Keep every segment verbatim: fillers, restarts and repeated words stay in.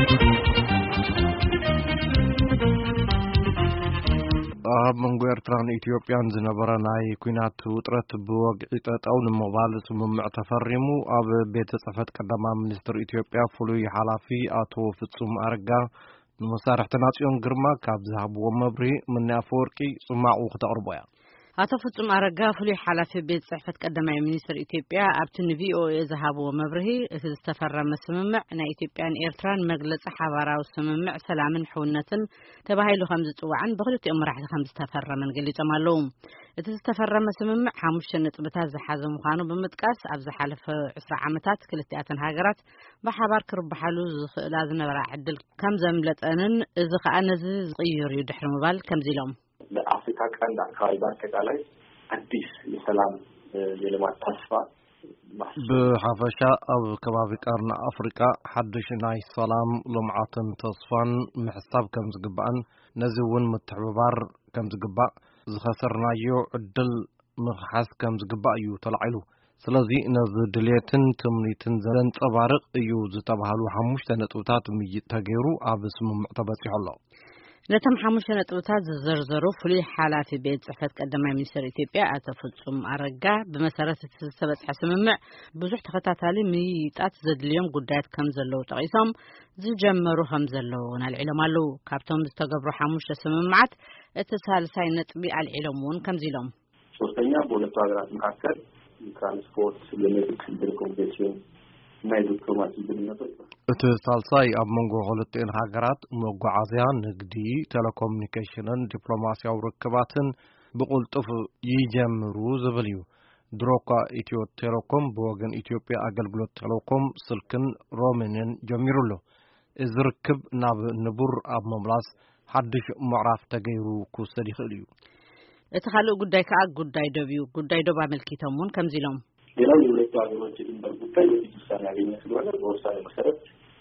منغو ኤርትራን ኢትዮጵያን ዝነበረ ናይ ኩናት ውጥረት ብወግዒ ጠጠው ንምባል ስምምዕ ተፈሪሙ ኣብ ቤተ ጽሕፈት ቀዳማ ሚኒስትር ኢትዮጵያ ፍሉይ ሓላፊ አቶ ፍጹም አረጋ ንመሳርሕቲ ናጽዮን ግርማ ካብ ዝሃብዎ መብሪ ምን አፈወርቂ ጽማዑ ከተቅርቦያ አቶ ፍጹም አረጋ ፍሉይ ሓላፊ ቤት ጽሕፈት ቀዳማይ ሚኒስትር ኢትዮጵያ ኣብቲ ንቪኦኤ ዝሃብዎ መብርሂ እቲ ዝተፈረመ ስምምዕ ናይ ኢትዮጵያን ኤርትራን መግለጽ ሓባራዊ ስምምዕ ሰላምን ሕውነትን ተባሂሉ ከም ዝጽዋዕን ብኽልቲኦም መራሕቲ ከም ዝተፈረመን ገሊጾም ኣለዉ። እቲ ዝተፈረመ ስምምዕ ሓሙሽተ ነጥብታት ዝሓዘ ምዃኑ ብምጥቃስ ኣብ ዝሓለፈ عشرة ዓመታት ክልቲአተን ሃገራት ብሓባር ክርበሓሉ ዝኽእላ ዝነበራ ዕድል ከም ዘምለጠንን እዚ ከዓ ነዚ ዝቕይር እዩ ድሕሪ ምባል ከምዚ ኢሎም ለአፍሪካ ቀንድ አካባቢ በአጠቃላይ አዲስ የሰላም የልማት ተስፋ ብሓፈሻ ኣብ ከባቢ ቀርና አፍሪካ ሓድሽ ናይ ሰላም ልምዓትን ተስፋን ምሕሳብ ከም ዝግባእን ነዚ እውን ምትሕብባር ከም ዝግባእ ዝኸሰርናዮ ዕድል ምኽሓስ ከም ዝግባእ እዩ ተላዒሉ ስለዚ ነዚ ድሌትን ትምኒትን ዘንጸባርቕ እዩ ዝተባሃሉ ሓሙሽተ ነጥብታት ምይጥ ተገይሩ ኣብ ስምምዕ ተበፂሑ ኣሎ ነተም ሓሙሽተ ነጥብታት ዝዘርዘሩ ፍሉይ ሓላፊ ቤት ጽሕፈት ቀዳማይ ሚኒስትር ኢትዮጵያ አቶ ፍጹም አረጋ ብመሰረት እቲ ዝተበጽሐ ስምምዕ ብዙሕ ተኸታታሊ ምይጣት ዘድልዮም ጉዳያት ከም ዘለዉ ጠቒሶም ዝጀመሩ ከም ዘለዉ ኣልዒሎም ኣለዉ ካብቶም ዝተገብሩ ሓሙሽተ ስምምዓት እቲ ሳልሳይ ነጥቢ ኣልዒሎም እውን ከምዚ ኢሎም ሶስተኛ በሁለቱ ሀገራት መካከል ትራንስፖርት የንግድ ቴሌኮሙኒኬሽን ናይ ዲፕሎማሲ ግንኙነቶች እቲ ሳልሳይ ኣብ መንጎ ክልቲአን ሃገራት መጓዓዝያ ንግዲ ቴሌኮሙኒኬሽንን ዲፕሎማሲያዊ ርክባትን ብቁልጡፍ ይጀምሩ ዝብል እዩ ድሮኳ ኢትዮ ቴሌኮም ብወገን ኢትዮጵያ ኣገልግሎት ቴሌኮም ስልክን ሮሚንን ጀሚሩሎ እዚ ርክብ ናብ ንቡር ኣብ መምላስ ሓድሽ ምዕራፍ ተገይሩ ክውሰድ ይኽእል እዩ እቲ ካልእ ጉዳይ ከዓ ጉዳይ ደብ እዩ ጉዳይ ደብ ኣመልኪቶም እውን ከምዚ ኢሎም ሌላው የሁለቱ ሀገሮች ድንበር ጉዳይ በፊት ውሳኔ ያገኘ ስለሆነ በውሳኔ መሰረት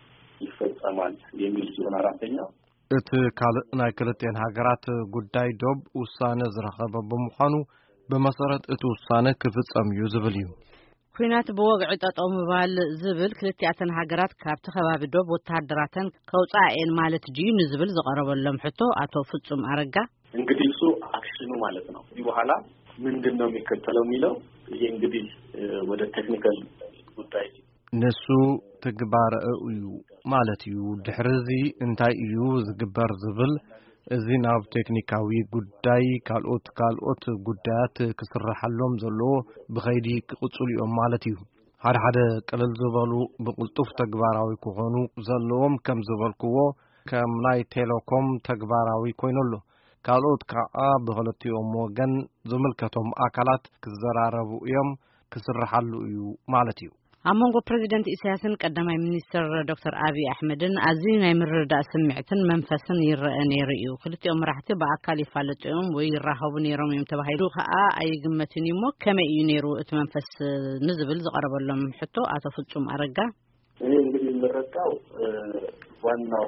ይፈጸማል የሚል ሲሆን አራተኛው እቲ ካልእ ናይ ክልቲአን ሃገራት ጉዳይ ዶብ ውሳኔ ዝረኸበ ብምዃኑ ብመሰረት እቲ ውሳኔ ክፍጸም እዩ ዝብል እዩ ኩናት ብወግዒ ጠጠው ምባል ዝብል ክልቲአተን ሃገራት ካብቲ ከባቢ ዶብ ወታደራተን ከውጻኤን ማለት ድዩ ንዝብል ዝቀረበሎም ሕቶ አቶ ፍጹም አረጋ እንግዲህ እሱ አክሽኑ ማለት ነው እዚህ በኋላ ምንድነው የሚከተለው የሚለው ይሄ እንግዲህ ወደ ቴክኒካል ጉዳይ ነሱ ተግባር እዩ ማለት እዩ ድሕርዚ እንታይ እዩ ዝግበር ዝብል እዚ ናብ ቴክኒካዊ ጉዳይ ካልኦት ካልኦት ጉዳያት ክስራሐሎም ዘሎ ብኸይዲ ክቕጽሉ እዮም ማለት እዩ ሓደ ሓደ ቀለል ዝበሉ ብቁልጡፍ ተግባራዊ ክኾኑ ዘለዎም ከም ዝበልክዎ ከም ናይ ቴሌኮም ተግባራዊ ኮይነሎ ካልኦት ከዓ ብኽልቲኦም ወገን ዝምልከቶም ኣካላት ክዘራረቡ እዮም ክስራሐሉ እዩ ማለት እዩ ኣብ መንጎ ፕሬዚደንት ኢሳያስን ቀዳማይ ሚኒስትር ዶክተር አብይ አሕመድን ኣዝዩ ናይ ምርዳእ ስምዒትን መንፈስን ይረአ ነይሩ እዩ ክልቲኦም መራሕቲ ብኣካል ይፋለጡ እዮም ወይ ይራኸቡ ነይሮም እዮም ተባሂሉ ከዓ ኣይግመትን እሞ ከመይ እዩ ነይሩ እቲ መንፈስ ንዝብል ዝቀረበሎም ሕቶ አቶ ፍጹም አረጋ እኔ እንግዲህ የምረዳው ዋናው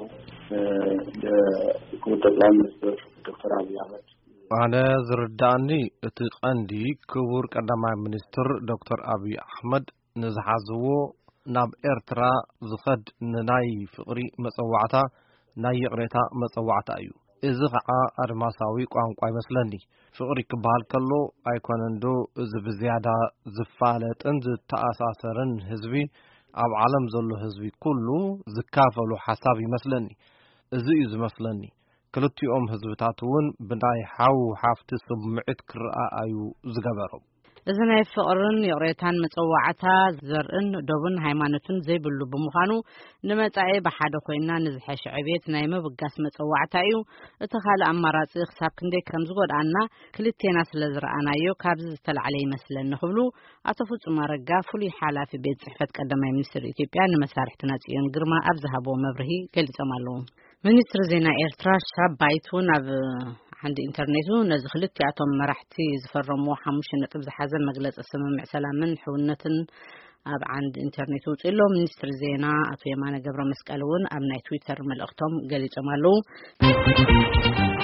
የክቡር ጠቅላይ ሚኒስትር ዶክተር አብይ አህመድ አነ ዝርዳእኒ እቲ ቀንዲ ክቡር ቀዳማይ ሚኒስትር ዶክተር አብይ አሕመድ ንዝሓዝዎ ናብ ኤርትራ ዝኸድ ንናይ ፍቕሪ መጸዋዕታ ናይ ይቕሬታ መጸዋዕታ እዩ እዚ ከዓ ኣድማሳዊ ቋንቋ ይመስለኒ ፍቕሪ ክበሃል ከሎ ኣይኮነን ዶ እዚ ብዝያዳ ዝፋለጥን ዝተኣሳሰርን ህዝቢ ኣብ ዓለም ዘሎ ህዝቢ ኩሉ ዝካፈሉ ሓሳብ ይመስለኒ እዚ እዩ ዝመስለኒ ክልቲኦም ህዝብታት እውን ብናይ ሓው ሓፍቲ ስምዒት ክረኣዩ ዝገበሮም እዚ ናይ ፍቕርን ይቕሬታን መጸዋዕታ ዘርእን ዶብን ሃይማኖትን ዘይብሉ ብምዃኑ ንመጻኤ ብሓደ ኮይና ንዝሐሽ ዕቤት ናይ ምብጋስ መጸዋዕታ እዩ እቲ ካልእ ኣማራጺ ክሳብ ክንደይ ከም ዝጎድኣና ክልቴና ስለ ዝረኣናዮ ካብዚ ዝተላዕለ ይመስለኒ ክብሉ አቶ ፍጹም አረጋ ፍሉይ ሓላፊ ቤት ጽሕፈት ቀዳማይ ሚኒስትር ኢትዮጵያ ንመሳርሕቲ ናጽዮን ግርማ ኣብ ዝሃብዎ መብርሂ ገሊጾም ኣለዉ ሚኒስትር ዜና ኤርትራ ሻባይቱ ናብ عند ኢንተርኔቱ ነዚ ክልቲአቶም መራሕቲ ዝፈረሙ ሓሙሽተ ነጥብ ዝሓዘ መግለጽ ስምምዕ ሰላምን ሕውነትን ኣብ عند ኢንተርኔቱ ጽሎ ሚኒስትር ዜና አቶ የማነ ገብረ መስቀል እውን ኣብ ናይ ትዊተር መልእኽቶም ገሊጾም ኣለዉ